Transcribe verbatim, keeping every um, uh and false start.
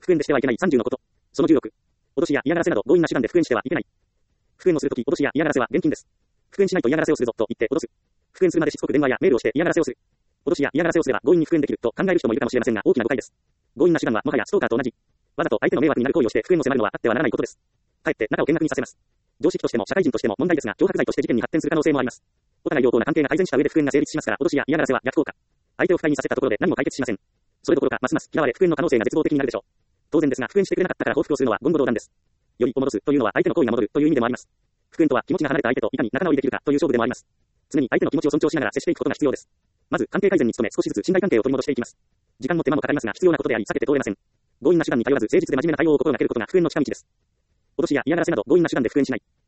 復縁でしてはいけないさんじゅうのこと。そのじゅうろく。脅しや嫌がらせなど強引な手段で復縁してはいけない。復縁をするとき、脅しや嫌がらせは厳禁です。復縁しないと嫌がらせをするぞと言って脅す。復縁するまでしつこく電話やメールをして嫌がらせをする。脅しや嫌がらせをすれば強引に復縁できると考える人もいるかもしれませんが大きな誤解です。強引な手段はもはやストーカーと同じ。わざと相手の迷惑になる行為をして復縁を迫るのはあってはならないことです。かえって中を見学にさせます。常識としても社会人としても問題ですが、脅迫罪として事件に発展する可能性もあります。お互い良好な関係が改善した上で復縁が成立しますから、脅しや嫌がらせは逆効果。相手を不快にさせたところで何も解決しません。それどころか、ますます嫌われ復縁の可能性が絶望的になるでしょう。当然ですが、復縁してくれなかったから報復をするのは言語道断です。よりを戻すというのは相手の行為が戻るという意味でもあります。復縁とは気持ちが離れた相手といかに仲直りできるかという勝負でもあります。常に相手の気持ちを尊重しながら接していくことが必要です。まず関係改善に努め少しずつ信頼関係を取り戻していきます。時間も手間もかかりますが必要なことであり避けて通れません。強引な手段に頼らず誠実で真面目な対応を心がけることが復縁の近道です。脅しや嫌がらせなど強引な手段で復縁しない。